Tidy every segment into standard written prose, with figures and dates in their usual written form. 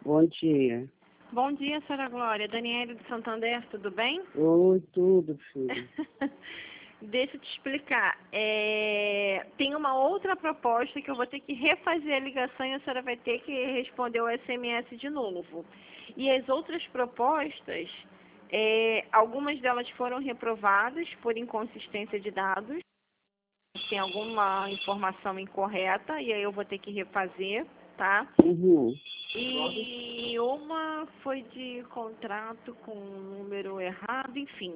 Bom dia. Bom dia, senhora Glória. Daniele do Santander, tudo bem? Oi, tudo, filho. Deixa eu te explicar. Tem uma outra proposta que eu vou ter que refazer a ligação e a senhora vai ter que responder o SMS de novo. E as outras propostas, algumas delas foram reprovadas por inconsistência de dados. Tem alguma informação incorreta e aí eu vou ter que refazer, tá? Uhum. E uma foi de contrato com número errado, enfim.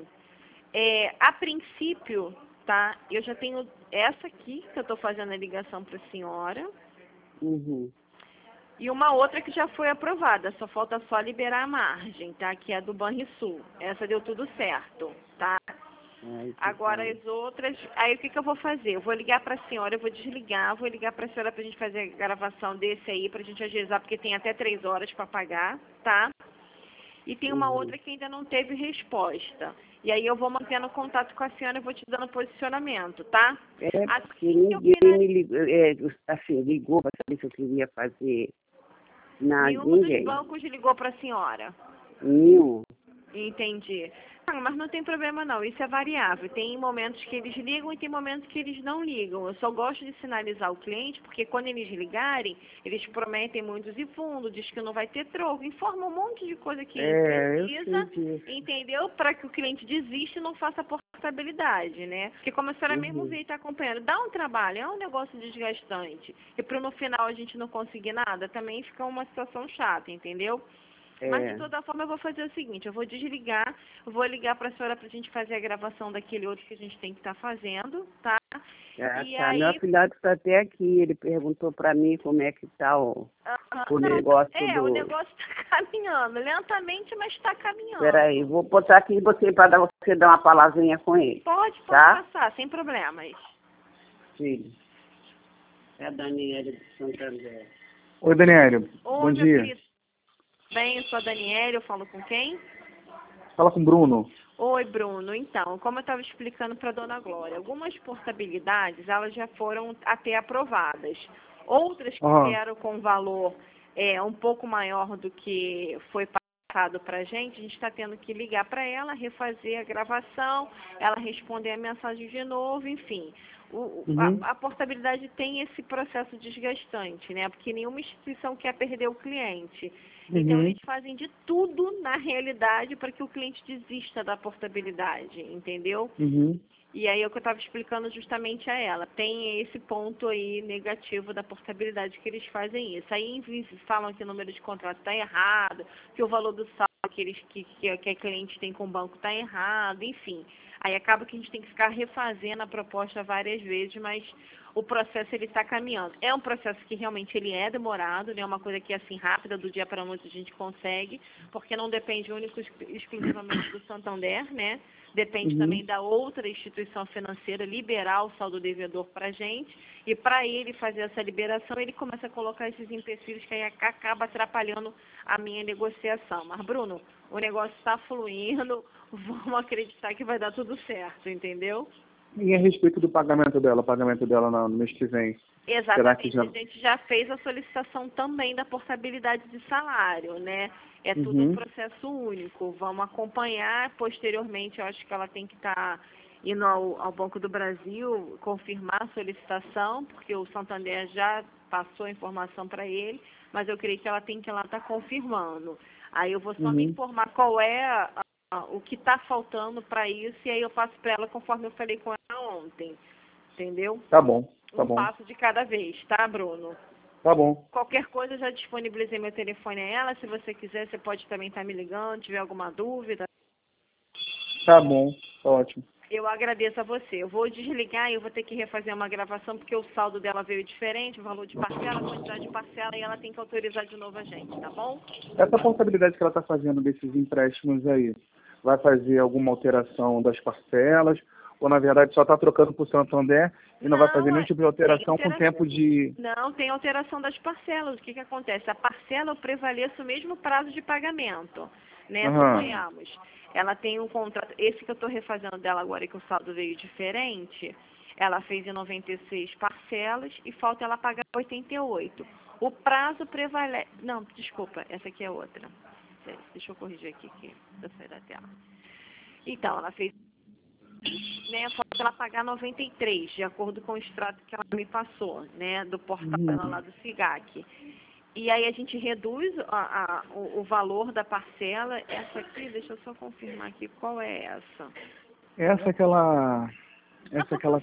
A princípio, tá? Eu já tenho essa aqui, que eu estou fazendo a ligação para a senhora. Uhum. E uma outra que já foi aprovada, só falta só liberar a margem, tá? Que é a do Banrisul. Essa deu tudo certo, tá? Ai, Agora bom. as outras, aí o que eu vou fazer? Eu vou ligar para a senhora, eu vou desligar, vou ligar para a senhora para a gente fazer a gravação desse aí, para a gente agilizar, porque tem até 3 horas para pagar, tá? E tem uma outra que ainda não teve resposta. E aí eu vou mantendo contato com a senhora e vou te dando posicionamento, tá? Porque Assim que eu ninguém me ligou, assim, ligou para saber se eu queria fazer nada, Nenhum dos ninguém. bancos ligou para a senhora. Nenhum. Entendi. Mas não tem problema não, isso é variável. Tem momentos que eles ligam e tem momentos que eles não ligam. Eu só gosto de sinalizar o cliente, porque quando eles ligarem, eles prometem muitos e fundos, diz que não vai ter troco, informa um monte de coisa que Eu sei precisa, disso. entendeu? Para que o cliente desista e não faça portabilidade, né? Porque como a senhora mesmo veio e está acompanhando, dá um trabalho, é um negócio desgastante. E para no final a gente não conseguir nada, também fica uma situação chata, entendeu? Mas, de toda forma, eu vou fazer o seguinte, eu vou desligar, vou ligar para a senhora para a gente fazer a gravação daquele outro que a gente tem que estar fazendo, tá? E Tá. Meu aí... afilhado está até aqui, ele perguntou para mim como é que tá o negócio o do... negócio está caminhando, lentamente, mas está caminhando. Peraí, vou botar aqui você para você dar uma palavrinha com ele. Pode Tá? passar, sem problemas. Filho. É a Daniela de Santander. Oi, Daniela. Oi, Bom meu dia. querido. Bem, eu sou a Daniela, eu falo com quem? Fala com o Bruno. Oi, Bruno. Então, como eu estava explicando para a dona Glória, algumas portabilidades, elas já foram até aprovadas. Outras que vieram com valor um pouco maior do que foi passado para a gente está tendo que ligar para ela, refazer a gravação, ela responder a mensagem de novo, enfim. A portabilidade tem esse processo desgastante, né? Porque nenhuma instituição quer perder o cliente. Então, eles fazem de tudo, na realidade, para que o cliente desista da portabilidade, entendeu? E aí é o que eu estava explicando justamente a ela. Tem esse ponto aí negativo da portabilidade que eles fazem isso. Aí falam que o número de contrato está errado, que o valor do saldo que a cliente tem com o banco está errado, enfim. Aí acaba que a gente tem que ficar refazendo a proposta várias vezes, mas o processo ele está caminhando. É um processo que realmente ele é demorado, não é uma coisa que assim rápida, do dia para a noite a gente consegue, porque não depende único exclusivamente do Santander, né? Depende também da outra instituição financeira liberar o saldo devedor para a gente, e para ele fazer essa liberação, ele começa a colocar esses empecilhos que aí acaba atrapalhando a minha negociação. Mas, Bruno, o negócio está fluindo, vamos acreditar que vai dar tudo certo, entendeu? E a respeito do pagamento dela no mês que vem? Exatamente, a gente já fez a solicitação também da portabilidade de salário, né? É tudo um processo único. Vamos acompanhar, posteriormente, eu acho que ela tem que estar indo ao Banco do Brasil, confirmar a solicitação, porque o Santander já passou a informação para ele, mas eu creio que ela tem que ir lá estar confirmando. Aí eu vou só me informar qual é o que está faltando para isso, e aí eu passo para ela conforme eu falei com ela ontem, entendeu? Tá bom, tá Um bom. passo de cada vez, tá, Bruno? Tá bom. Qualquer coisa, eu já disponibilizei meu telefone a ela. Se você quiser, você pode também estar me ligando, tiver alguma dúvida. Tá bom, tá ótimo. Eu agradeço a você. Eu vou desligar e eu vou ter que refazer uma gravação, porque o saldo dela veio diferente, o valor de parcela, a quantidade de parcela, e ela tem que autorizar de novo a gente, tá bom? Essa portabilidade que ela está fazendo desses empréstimos aí, vai fazer alguma alteração das parcelas? Ou, na verdade, só está trocando para o Santander e não vai fazer nenhum tipo de alteração com tempo de... Não, tem alteração das parcelas. O que que acontece? A parcela, eu prevaleço o mesmo prazo de pagamento, né? Suponhamos. Ela tem um contrato, esse que eu estou refazendo dela agora, que o saldo veio diferente, ela fez em 96 parcelas e falta ela pagar 88. O prazo prevalece... Não, desculpa, essa aqui é outra. Deixa eu corrigir aqui, que eu saí da tela. Então, ela fez, né, falta ela pagar 93, de acordo com o extrato que ela me passou, né, do portal lá do SIGAC. E aí a gente reduz o valor da parcela. Essa aqui, deixa eu só confirmar aqui, qual é essa? Essa que ela... Essa que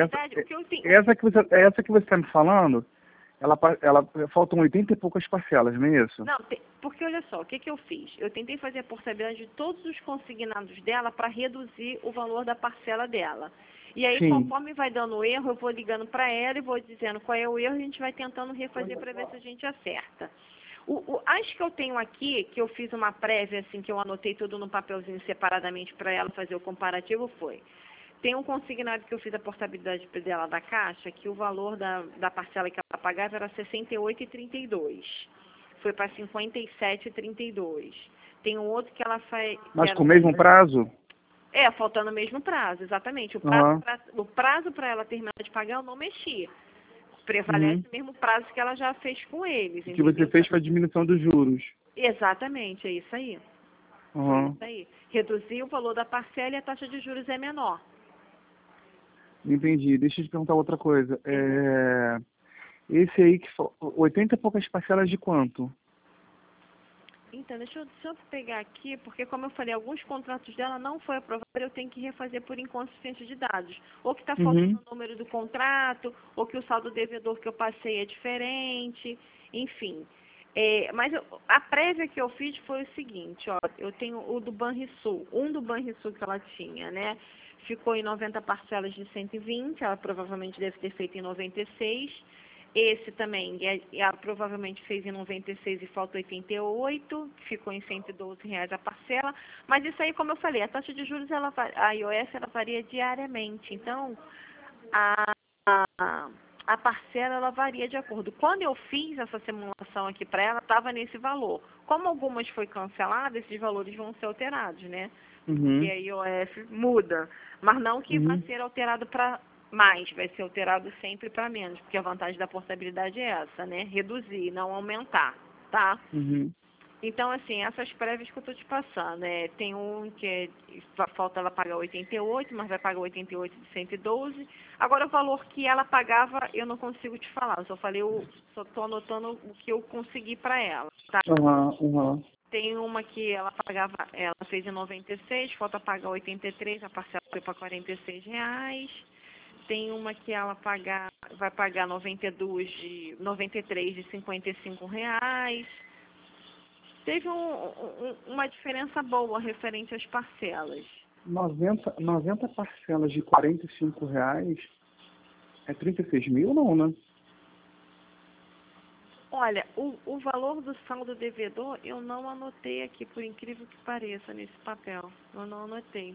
você está me falando, ela faltam 80 e poucas parcelas, não é isso? Não, porque olha só, o que eu fiz? Eu tentei fazer a portabilidade de todos os consignados dela para reduzir o valor da parcela dela. E aí, Sim. Conforme vai dando erro, eu vou ligando para ela e vou dizendo qual é o erro, a gente vai tentando refazer para ver se a gente acerta. As que eu tenho aqui, que eu fiz uma prévia, assim, que eu anotei tudo no papelzinho separadamente para ela fazer o comparativo, foi... Tem um consignado que eu fiz a portabilidade dela da Caixa, que o valor da parcela que ela pagava era R$ 68,32. Foi para R$ 57,32. Tem um outro que ela faz... Mas com o mesmo prazo? Faltando o mesmo prazo, exatamente. O prazo para ela terminar de pagar eu não mexi. Prevalece o mesmo prazo que ela já fez com eles. Que você fez para a diminuição dos juros. Exatamente, é isso aí. É isso aí. Reduzir o valor da parcela e a taxa de juros é menor. Entendi. Deixa eu te perguntar outra coisa. Esse aí, 80 e poucas parcelas de quanto? Então, deixa eu pegar aqui, porque como eu falei, alguns contratos dela não foi aprovado, eu tenho que refazer por inconsistência de dados. Ou que está faltando o número do contrato, ou que o saldo devedor que eu passei é diferente, enfim. Mas a prévia que eu fiz foi o seguinte, ó, eu tenho o do Banrisul, do Banrisul que ela tinha, né? Ficou em 90 parcelas de 120, ela provavelmente deve ter feito em 96. Esse também, ela provavelmente fez em 96 e falta 88, ficou em R$112 a parcela. Mas isso aí, como eu falei, a taxa de juros, a IOS, ela varia diariamente. Então, a parcela, ela varia de acordo. Quando eu fiz essa simulação aqui para ela, estava nesse valor. Como algumas foi cancelada, esses valores vão ser alterados, né? Porque a IOF muda, mas não que vai ser alterado para mais, vai ser alterado sempre para menos, porque a vantagem da portabilidade é essa, né? Reduzir, não aumentar, tá? Então, assim, essas prévias que eu estou te passando, tem um que falta ela pagar 88, mas vai pagar 88 de 112. Agora, o valor que ela pagava, eu não consigo te falar, eu só estou anotando o que eu consegui para ela, tá? Tem uma que ela fez em 96, falta pagar 83, a parcela foi para R$46. Tem uma que ela vai pagar 93 de R$55. Teve uma diferença boa referente às parcelas. 90 parcelas de R$45 é 36 mil, não, né? Olha, o valor do saldo devedor eu não anotei aqui, por incrível que pareça, nesse papel. Eu não anotei.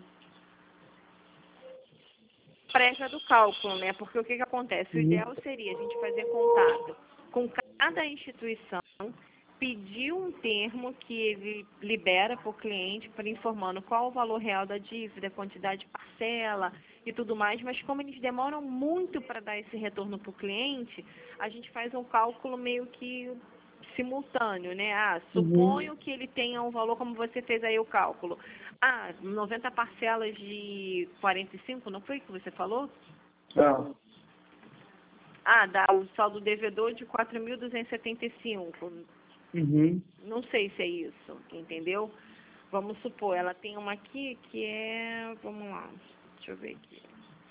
Prévia do cálculo, né? Porque o que acontece? O ideal seria a gente fazer contato com cada instituição, pedir um termo que ele libera para o cliente, para informando qual o valor real da dívida, quantidade de parcela e tudo mais, mas como eles demoram muito para dar esse retorno para o cliente, a gente faz um cálculo meio que simultâneo, né? Suponho que ele tenha um valor, como você fez aí o cálculo. 90 parcelas de 45, não foi o que você falou? Dá o saldo devedor de 4.275. Não sei se é isso, entendeu? Vamos supor, ela tem uma aqui que é, vamos lá, deixa eu ver aqui,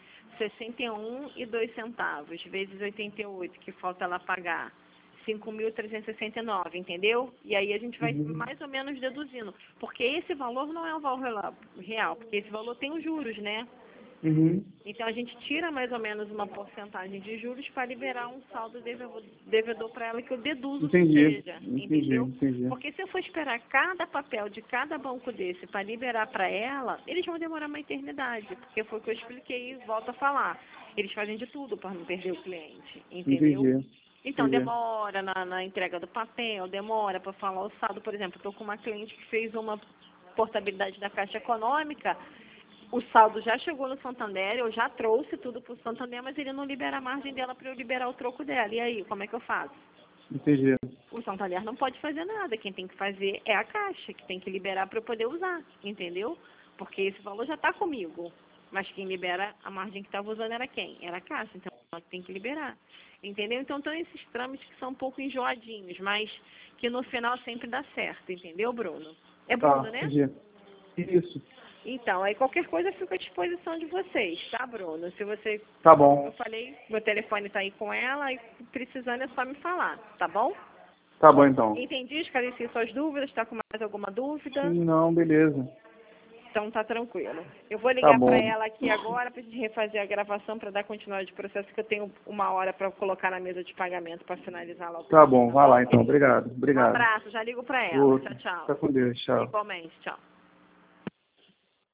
61,02 vezes 88, que falta ela pagar 5.369, entendeu? E aí a gente vai mais ou menos deduzindo, porque esse valor não é um valor real, porque esse valor tem os juros, né? Então a gente tira mais ou menos uma porcentagem de juros para liberar um saldo devedor para ela, que eu deduzo que seja, entendeu? Porque se eu for esperar cada papel de cada banco desse para liberar para ela, eles vão demorar uma eternidade, porque foi o que eu expliquei e volto a falar. Eles fazem de tudo para não perder o cliente, entendeu? Então, demora na entrega do papel, demora para falar o saldo. Por exemplo, estou com uma cliente que fez uma portabilidade da Caixa Econômica, o saldo já chegou no Santander, eu já trouxe tudo para o Santander, mas ele não libera a margem dela para eu liberar o troco dela. E aí, como é que eu faço? Entendi. O Santander não pode fazer nada. Quem tem que fazer é a Caixa, que tem que liberar para eu poder usar, entendeu? Porque esse valor já está comigo. Mas quem libera a margem que estava usando era quem? Era a Caixa. Então, ela tem que liberar. Entendeu? Então, esses trâmites que são um pouco enjoadinhos, mas que no final sempre dá certo. Entendeu, Bruno? É Bruno, né? Entendi. Isso. Então, aí qualquer coisa eu fico à disposição de vocês, tá, Bruno? Se você... Tá bom. Eu falei, meu telefone tá aí com ela, e precisando é só me falar, tá bom? Tá bom, então. Entendi, esclareci suas dúvidas, tá com mais alguma dúvida? Sim, não, beleza. Então tá tranquilo. Eu vou Tá ligar bom. para ela aqui agora pra gente refazer a gravação para dar continuidade de processo, que eu tenho 1 hora para colocar na mesa de pagamento para finalizar lá o Tá bom, vai lá então. Obrigado. Um Obrigado. abraço, já ligo para ela. Outro. Tchau, tchau. Fica com Deus. Tchau. Igualmente, tchau.